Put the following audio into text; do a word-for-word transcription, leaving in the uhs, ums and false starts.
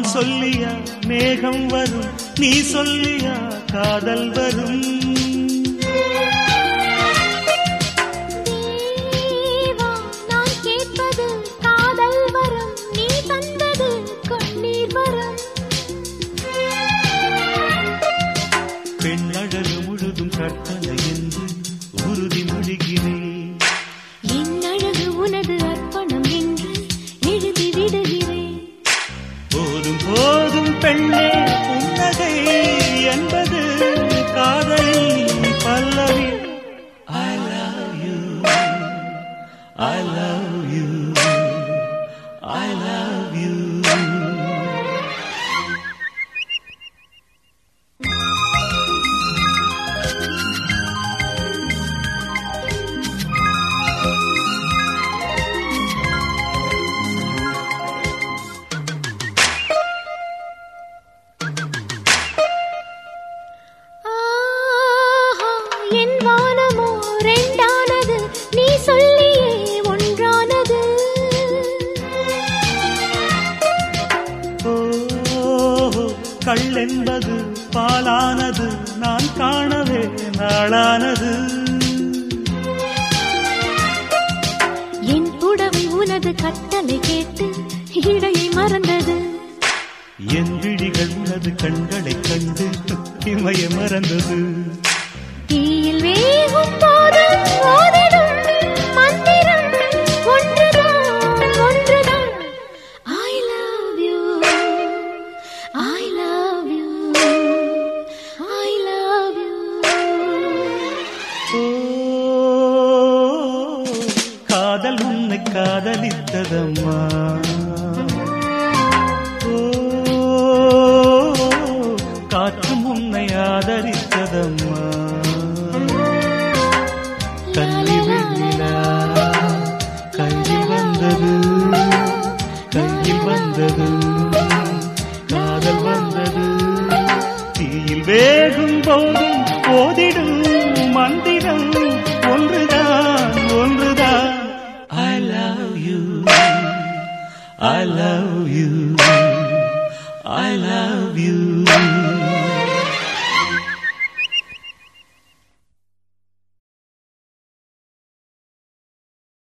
வான் சொல்லியா மேகம் வரும், நீ சொல்லியா காதல் வரும். நான் கேட்பது காதல் வரும், நீ தந்தது கண்ணீர் வரும். பெண்ணழகு முழுதும் கற்பனை என்று உறுதி மொழிகிறேன். என் அழகு உனது அர்ப்பணம் என்று எழுதி விடுகிறேன். போதும் போதும் பெண்ணே புன்னகை என்பது காதலின் பல்லவி. I love you, I love you, I love you. என் வானமோ ரெண்டானது, நீ சொல்லியே ஒன்றானது. ஓ கள் என்பது பாலானது, நான் காணவே நாளானது. என் புடவை உனது கட்டளை கேட்டு இடையை மறந்தது. என் விழிகள் உனது கண்களை கண்டு இமய மறந்தது. தீயில் வேகும் போது ஓதிடும் மந்திரம் ஒன்றுதான் ஒன்றுதான். I love you, I love you, I love you. ஓ காதல் உன்னை காதலித்ததம்மா. ஓ காற்றும் உன்னை ஆதரித்ததம்மா. கண்ணி வெண்ணிலா கையில் வந்தது, கையில் வந்தது, காதல் வந்தது. தீயில் வேகும் போதும் ஓதிடும் மந்திரம் ஒன்றுதான் ஒன்றுதான். I love you, I love you, I love you.